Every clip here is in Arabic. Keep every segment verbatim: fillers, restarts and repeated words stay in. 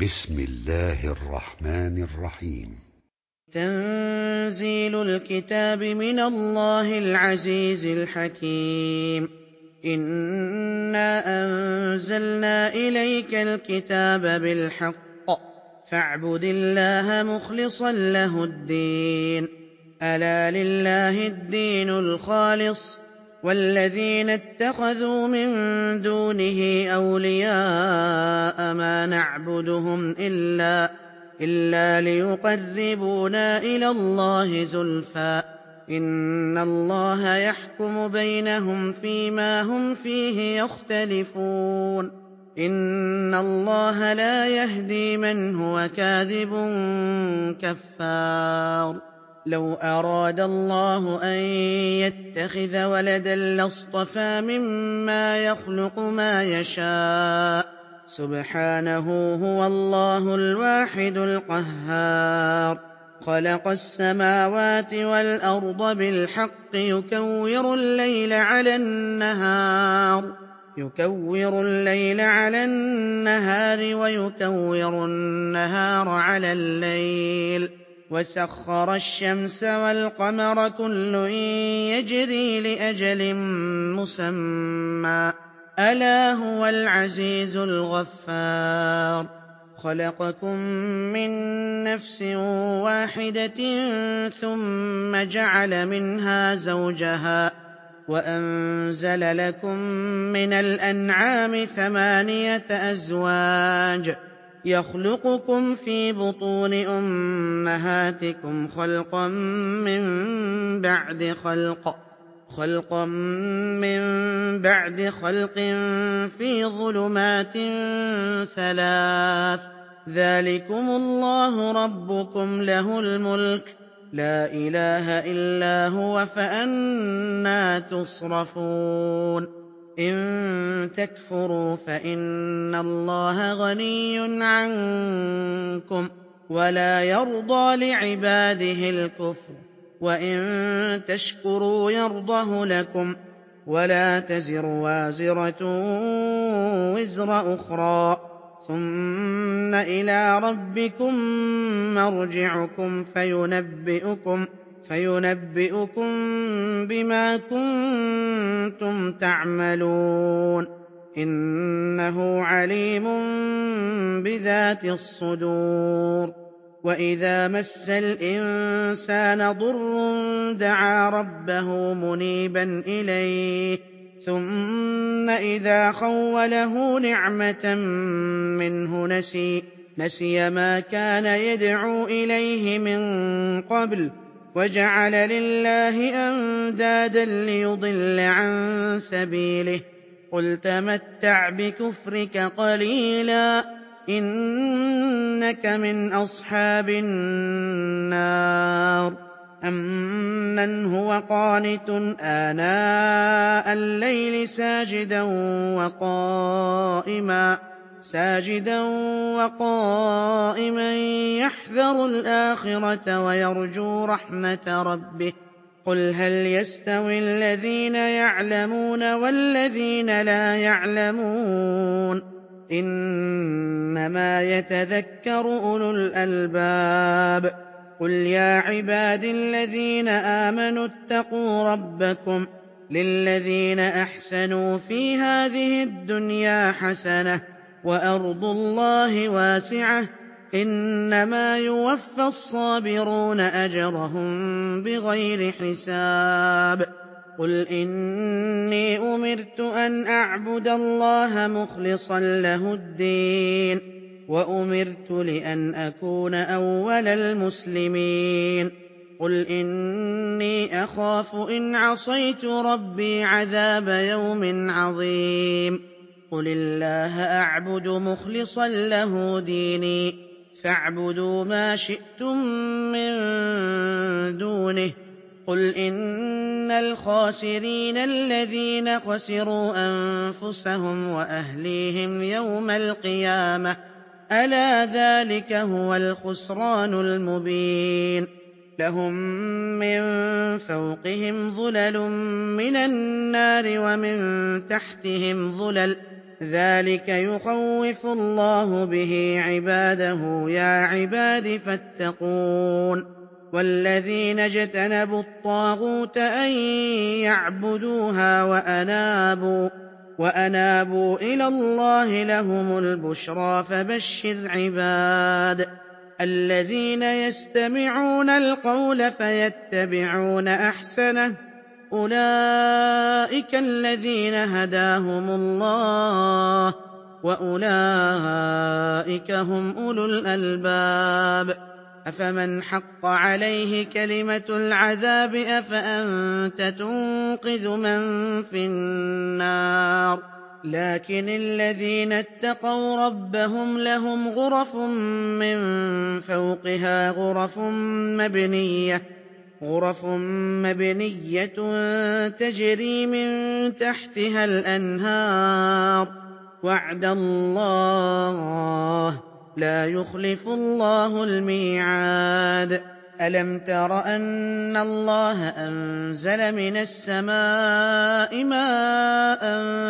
بسم الله الرحمن الرحيم. تنزيل الكتاب من الله العزيز الحكيم. إنا أنزلنا إليك الكتاب بالحق فاعبد الله مخلصا له الدين. ألا لله الدين الخالص والذين اتخذوا من دونه أولياء ما نعبدهم إلا, إلا ليقربونا إلى الله زلفى إن الله يحكم بينهم فيما هم فيه يختلفون. إن الله لا يهدي من هو كاذب كفار. لو أراد الله أن يتخذ ولدا لاصطفى مما يخلق ما يشاء سبحانه هو الله الواحد القهار. خلق السماوات والأرض بالحق يكور الليل على النهار يكور الليل على النهار ويكور النهار على الليل وسخر الشمس والقمر كل يجري لأجل مسمى ألا هو العزيز الغفار. خلقكم من نفس واحدة ثم جعل منها زوجها وأنزل لكم من الأنعام ثمانية أزواج يخلقكم في بطون أمهاتكم خلقا من بعد خلق خلقا من بعد خلق في ظلمات ثلاث ذلكم الله ربكم له الملك لا إله إلا هو فأنى تصرفون. إن تكفروا فإن الله غني عنكم ولا يرضى لعباده الكفر وإن تشكروا يرضه لكم ولا تزر وازرة وزر أخرى ثم إلى ربكم مرجعكم فينبئكم فينبئكم بما كنتم تعملون إنه عليم بذات الصدور. وإذا مس الإنسان ضر دعا ربه منيبا إليه ثم إذا خوله نعمة منه نسي, نسي ما كان يدعو إليه من قبل وجعل لله أندادا ليضل عن سبيله قل تمتع بكفرك قليلا إنك من أصحاب النار. أمن هو قانت آناء الليل ساجدا وقائما ساجدا وقائما يحذر الآخرة ويرجو رحمة ربه قل هل يستوي الذين يعلمون والذين لا يعلمون إنما يتذكر أولو الألباب. قل يا عباد الذين آمنوا اتقوا ربكم للذين أحسنوا في هذه الدنيا حسنة وأرض الله واسعة إنما يوفى الصابرون أجرهم بغير حساب. قل إني أمرت أن أعبد الله مخلصا له الدين وأمرت لأن أكون أول المسلمين. قل إني أخاف إن عصيت ربي عذاب يوم عظيم. قل الله أعبد مخلصا له ديني فاعبدوا ما شئتم من دونه. قل إن الخاسرين الذين خسروا أنفسهم وأهليهم يوم القيامة ألا ذلك هو الخسران المبين. لهم من فوقهم ظلل من النار ومن تحتهم ظلل ذَٰلِكَ يُخَوِّفُ اللَّهُ بِهِ عِبَادَهُ ۚ يَا عِبَادِ فَاتَّقُونِ وَالَّذِينَ اجْتَنَبُوا الطَّاغُوتَ أَن يَعْبُدُوهَا وَأَنَابُوا, وأنابوا إِلَى اللَّهِ لَهُمُ الْبُشْرَىٰ فَبَشِّرْ عِبَادِ الَّذِينَ يَسْتَمِعُونَ الْقَوْلَ فَيَتَّبِعُونَ أَحْسَنَهُ ۚ أُولَٰئِكَ الَّذِينَ هَدَاهُمُ اللَّهُ ۖ وَأُولَٰئِكَ هُمْ أُولُو الْأَلْبَابِ أَفَمَنْ حَقَّ عَلَيْهِ كَلِمَةُ الْعَذَابِ أَفَأَنتَ تُنقِذُ مَن فِي النَّارِ ۖ لَٰكِنِ الَّذِينَ اتَّقَوْا رَبَّهُمْ لَهُمْ غُرَفٌ مِّن فَوْقِهَا غُرَفٌ مَّبْنِيَّةٌ تَجْرِي مِن تَحْتِهَا الْأَنْهَارُ ۖ وَعْدَ اللَّهِ ۖ لَا يُخْلِفُ اللَّهُ الْمِيعَادَ أَلَمْ تَرَ أَنَّ اللَّهَ أَنزَلَ مِنَ السَّمَاءِ مَاءً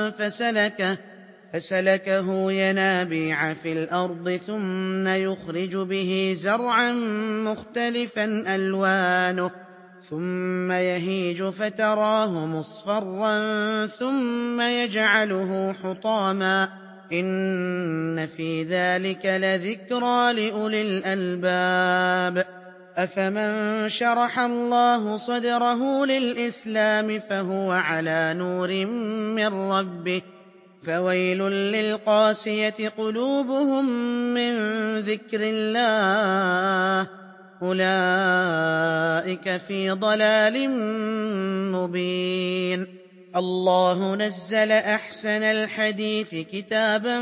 فَسَلَكَهُ يَنَابِيعَ فِي الْأَرْضِ ثُمَّ يُخْرِجُ بِهِ زَرْعًا مُّخْتَلِفًا أَلْوَانُهُ ثُمَّ يَهِيجُ فَتَرَاهُ مُصْفَرًّا ثُمَّ يَجْعَلُهُ حُطَامًا ۚ إِنَّ فِي ذَٰلِكَ لَذِكْرَىٰ لِأُولِي الْأَلْبَابِ أَفَمَن شَرَحَ اللَّهُ صَدْرَهُ لِلْإِسْلَامِ فَهُوَ عَلَىٰ نُورٍ مِّن رَّبِّهِ فَوَيْلٌ لِّلْقَاسِيَةِ قُلُوبُهُم مِّن ذِكْرِ اللَّهِ ۚ أُولَٰئِكَ فِي ضَلَالٍ مُّبِينٍ اللَّهُ نَزَّلَ أَحْسَنَ الْحَدِيثِ كِتَابًا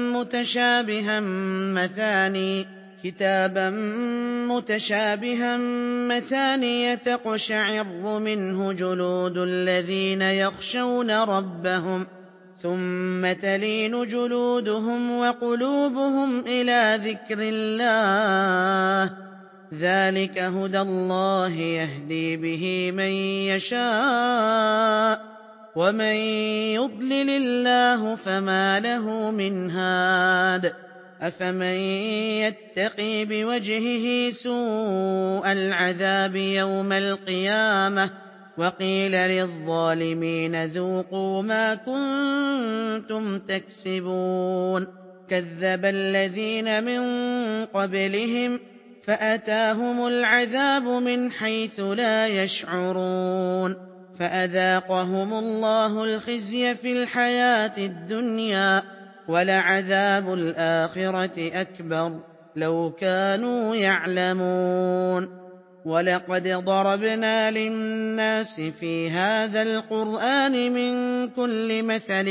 مُّتَشَابِهًا مَّثَانِيَ تَقْشَعِرُّ مِنْهُ جُلُودُ الَّذِينَ يَخْشَوْنَ رَبَّهُمْ ثُمَّ تَلِينُ جُلُودُهُمْ وَقُلُوبُهُمْ إِلَىٰ ذِكْرِ اللَّهِ ۚ ذَٰلِكَ هُدَى اللَّهِ يَهْدِي بِهِ مَن يَشَاءُ ۚ وَمَن يُضْلِلِ اللَّهُ فَمَا لَهُ مِنْ هَادٍ أَفَمَن يَتَّقِي بِوَجْهِهِ سُوءَ الْعَذَابِ يَوْمَ الْقِيَامَةِ ۚ وَقِيلَ لِلظَّالِمِينَ ذُوقُوا مَا كُنتُمْ تَكْسِبُونَ كَذَّبَ الَّذِينَ مِن قَبْلِهِمْ فَأَتَاهُمُ الْعَذَابُ مِنْ حَيْثُ لَا يَشْعُرُونَ فَأَذَاقَهُمُ اللَّهُ الْخِزْيَ فِي الْحَيَاةِ الدُّنْيَا ۖ وَلَعَذَابُ الْآخِرَةِ أَكْبَرُ ۚ لَوْ كَانُوا يَعْلَمُونَ وَلَقَدْ ضَرَبْنَا لِلنَّاسِ فِي هَٰذَا الْقُرْآنِ مِن كُلِّ مَثَلٍ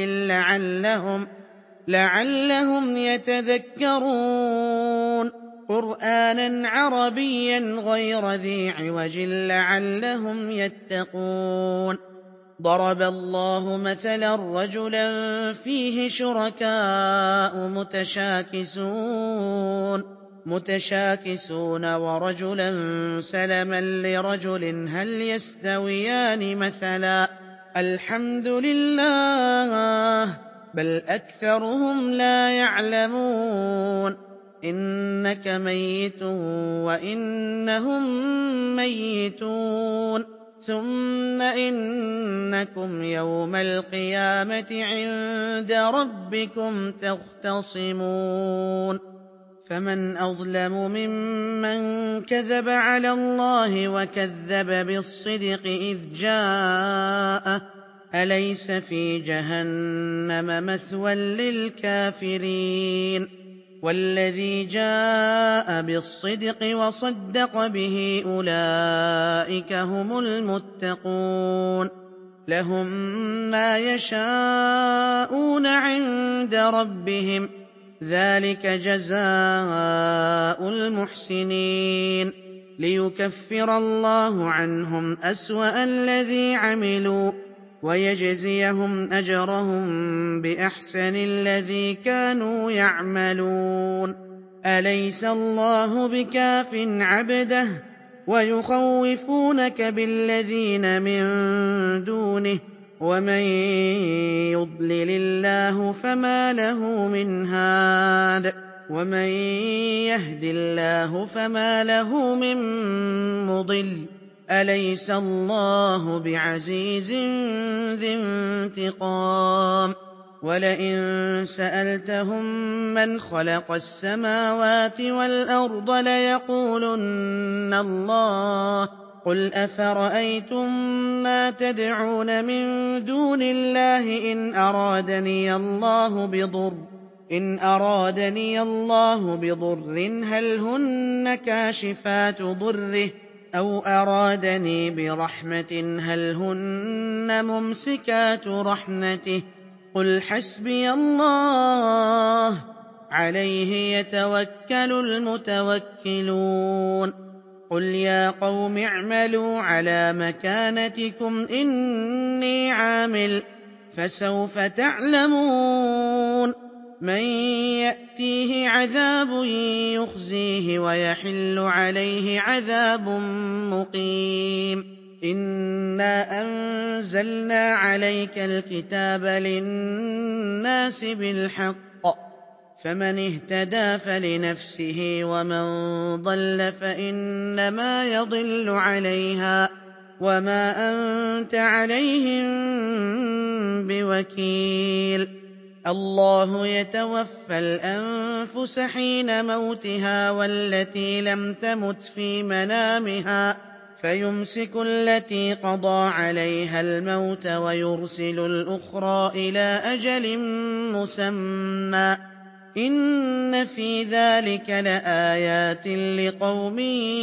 لَّعَلَّهُمْ يَتَذَكَّرُونَ قُرْآنًا عَرَبِيًّا غَيْرَ ذِي عِوَجٍ لَّعَلَّهُمْ يَتَّقُونَ ضَرَبَ اللَّهُ مَثَلًا رَّجُلًا فِيهِ شُرَكَاءُ مُتَشَاكِسُونَ وَرَجُلًا سَلَمًا لِّرَجُلٍ هَلْ يَسْتَوِيَانِ مَثَلًا ۚ الْحَمْدُ لِلَّهِ ۚ بَلْ أَكْثَرُهُمْ لَا يَعْلَمُونَ إِنَّكَ مَيِّتٌ وَإِنَّهُم مَّيِّتُونَ ثُمَّ إِنَّكُمْ يَوْمَ الْقِيَامَةِ عِندَ رَبِّكُمْ تَخْتَصِمُونَ فَمَنْ أَظْلَمُ مِمَّن كَذَبَ عَلَى اللَّهِ وَكَذَّبَ بِالصِّدْقِ إِذْ جَاءَهُ ۚ أَلَيْسَ فِي جَهَنَّمَ مَثْوًى لِّلْكَافِرِينَ وَالَّذِي جَاءَ بِالصِّدْقِ وَصَدَّقَ بِهِ أُولَٰئِكَ هُمُ الْمُتَّقُونَ لَهُم مَّا يَشَاءُونَ عِندَ رَبِّهِمْ ۚ ذَٰلِكَ جَزَاءُ الْمُحْسِنِينَ لِيُكَفِّرَ اللَّهُ عَنْهُمْ أَسْوَأَ الَّذِي عَمِلُوا وَيَجْزِيَهُمْ أَجْرَهُم بِأَحْسَنِ الَّذِي كَانُوا يَعْمَلُونَ أَلَيْسَ اللَّهُ بِكَافٍ عَبْدَهُ وَيُخَوِّفُونَكَ بِالَّذِينَ مِن دُونِهِ ومن يضلل الله فما له من هاد ومن يهد الله فما له من مضل أليس الله بعزيز ذي انتقام ولئن سألتهم من خلق السماوات والأرض ليقولن الله قل أفرأيتم ما تدعون من دون الله إن أرادني الله بضر إن أرادني الله بضر هل هن كاشفات ضره أو أرادني برحمة هل هن ممسكات رحمته قل حسبي الله عليه يتوكل المتوكلون قل يا قوم اعملوا على مكانتكم إني عامل فسوف تعلمون من يأتيه عذاب يخزيه ويحل عليه عذاب مقيم إنا أنزلنا عليك الكتاب للناس بالحق فمن اهتدى فلنفسه ومن ضل فإنما يضل عليها وما أنت عليهم بوكيل الله يتوفى الأنفس حين موتها والتي لم تمت في منامها فيمسك التي قضى عليها الموت ويرسل الأخرى إلى أجل مسمى إن في ذلك لآيات لقوم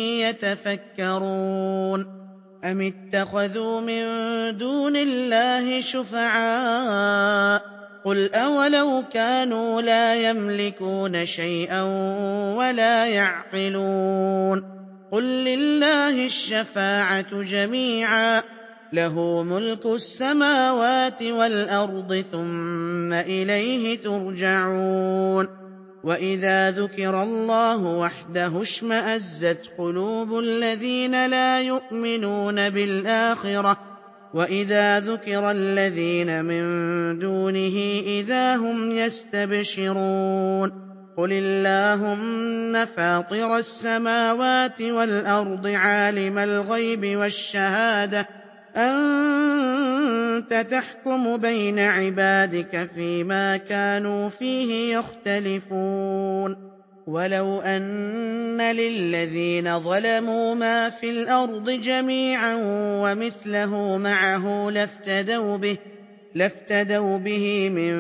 يتفكرون أم اتخذوا من دون الله شفعاء قل أولو كانوا لا يملكون شيئا ولا يعقلون قل لله الشفاعة جميعا له ملك السماوات والأرض ثم إليه ترجعون وإذا ذكر الله وحده اشمأزت قلوب الذين لا يؤمنون بالآخرة وإذا ذكر الذين من دونه إذا هم يستبشرون قل اللهم فاطر السماوات والأرض عالم الغيب والشهادة أنت تحكم بين عبادك فيما كانوا فيه يختلفون ولو أن للذين ظلموا ما في الأرض جميعا ومثله معه لافتدوا به لافتدوا به من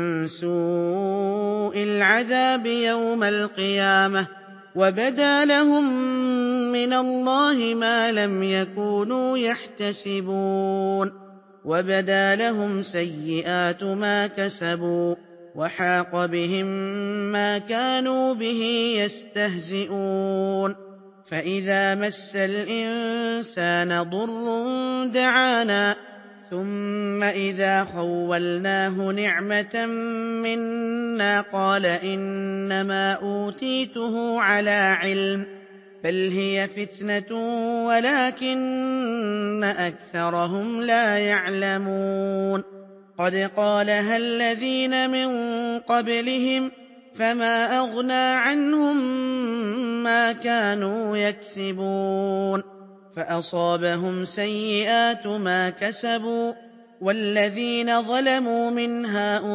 سوء العذاب يوم القيامة وبدا لهم من الله ما لم يكونوا يحتسبون وبدا لهم سيئات ما كسبوا وحاق بهم ما كانوا به يستهزئون فإذا مس الإنسان ضر دعانا ثم إذا خولناه نعمة منا قال إنما أوتيته على علم بل هي فتنة ولكن أكثرهم لا يعلمون قد قالها الذين من قبلهم فما أغنى عنهم ما كانوا يكسبون فأصابهم سيئات ما كسبوا والذين ظلموا من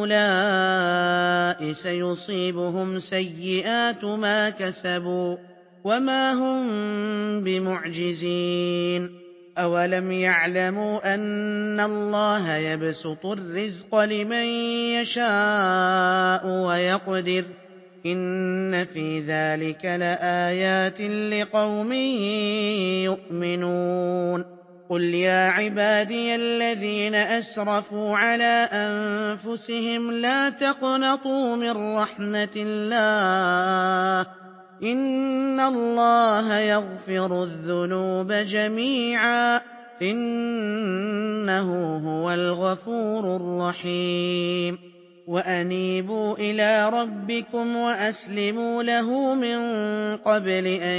هؤلاء سيصيبهم سيئات ما كسبوا وما هم بمعجزين أولم يعلموا أن الله يبسط الرزق لمن يشاء ويقدر إن في ذلك لآيات لقوم يؤمنون قل يا عبادي الذين أسرفوا على أنفسهم لا تقنطوا من رحمة الله إن الله يغفر الذنوب جميعا إنه هو الغفور الرحيم وأنيبوا إلى ربكم وأسلموا له من قبل أن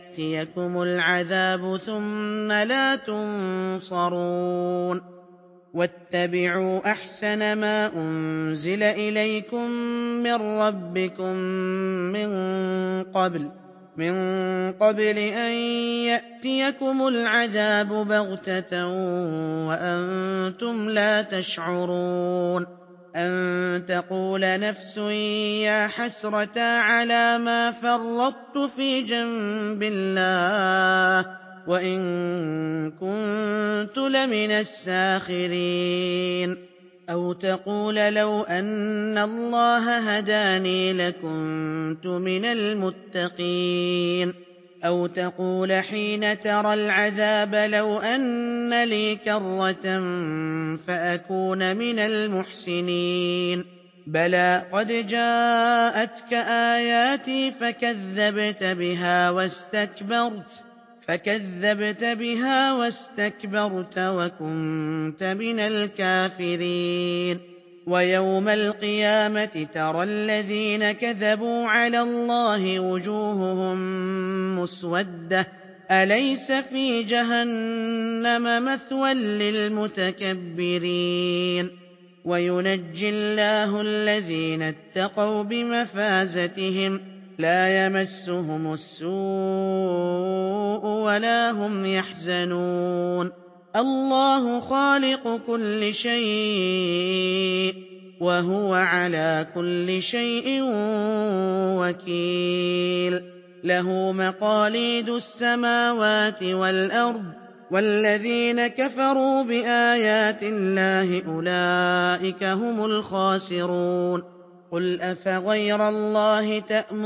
يأتيكم العذاب ثم لا تنصرون واتبعوا أحسن ما أنزل إليكم من ربكم من قبل من قبل أن يأتيكم العذاب بغتة وأنتم لا تشعرون أن تقول نفس يا حسرة على ما فرطت في جنب الله وإن كنت لمن الساخرين أو تقول لو أن الله هداني لكنت من المتقين أو تقول حين ترى العذاب لو أن لي كرة فأكون من المحسنين بلى قد جاءتك آياتي فكذبت بها واستكبرت فكذبت بها واستكبرت وكنت من الكافرين ويوم القيامة ترى الذين كذبوا على الله وجوههم مسودة أليس في جهنم مثوى للمتكبرين وينجي الله الذين اتقوا بمفازتهم لا يمسهم السوء ولا هم يحزنون الله خالق كل شيء وهو على كل شيء وكيل له مقاليد السماوات والأرض والذين كفروا بآيات الله أولئك هم الخاسرون قل أفغير الله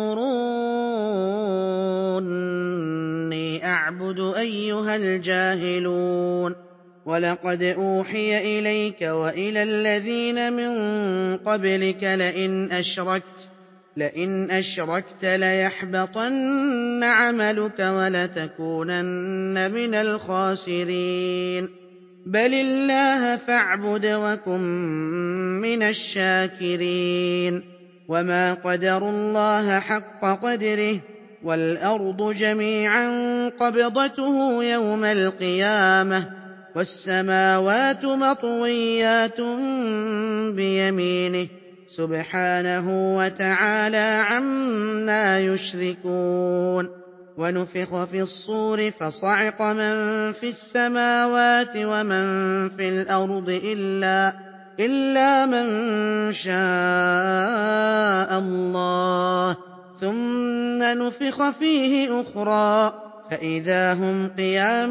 تأمروني أعبد أيها الجاهلون ولقد أوحي إليك وإلى الذين من قبلك لئن أشركت لئن أشركت ليحبطن عملك ولتكونن من الخاسرين بل الله فاعبد وكن من الشاكرين وما قدروا الله حق قدره والأرض جميعا قبضته يوم القيامة والسماوات مطويات بيمينه سبحانه وتعالى عما يشركون ونفخ في الصور فصعق من في السماوات ومن في الأرض إلا, إلا من شاء الله ثم نفخ فيه أخرى فإذا هم قيام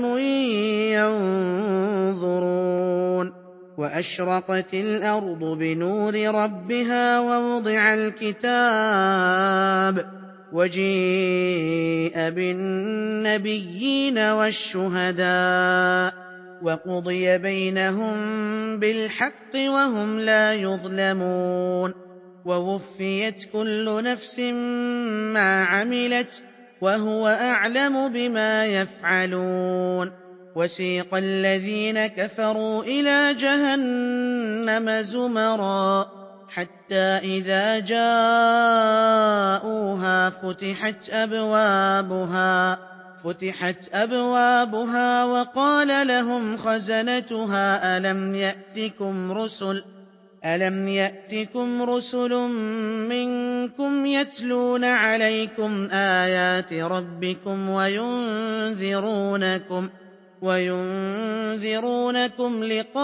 ينظرون وأشرقت الأرض بنور ربها ووضع الكتاب وجيء بالنبيين والشهداء وقضي بينهم بالحق وهم لا يظلمون ووفيت كل نفس ما عملت وهو أعلم بما يفعلون وسيق الذين كفروا إلى جهنم زمرا حتى إذا جاءوها فتحت أبوابها فتحت أبوابها وقال لهم خزنتها ألم يأتكم رسل ألم يأتكم رسل منكم يتلون عليكم آيات ربكم وينذرونكم وينذرونكم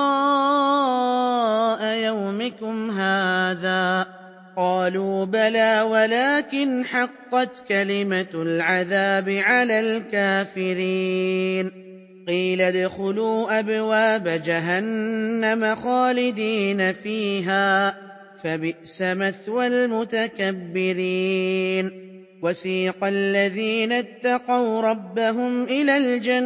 لقاء يومكم هذا قالوا بلى ولكن حقت كلمة العذاب على الكافرين قيل ادخلوا أبواب جهنم خالدين فيها فبئس مثوى المتكبرين وسيق الذين اتقوا ربهم إلى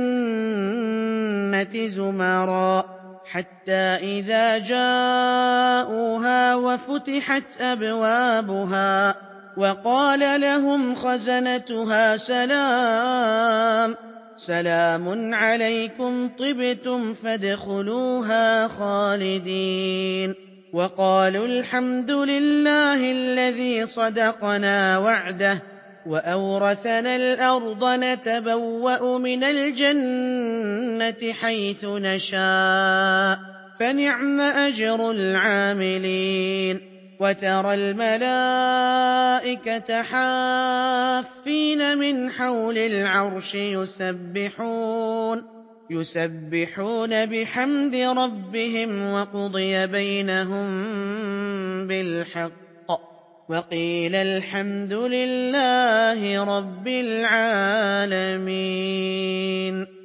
الجنة زمرا حتى إذا جاءوها وفتحت أبوابها وقال لهم خزنتها سلام سلام عليكم طبتم فادخلوها خالدين وقالوا الحمد لله الذي صدقنا وعده وأورثنا الأرض نتبوأ من الجنة حيث نشاء فنعم أجر العاملين وترى الملائكة حافين من حول العرش يسبحون يسبحون بحمد ربهم وقضي بينهم بالحق وقيل الحمد لله رب العالمين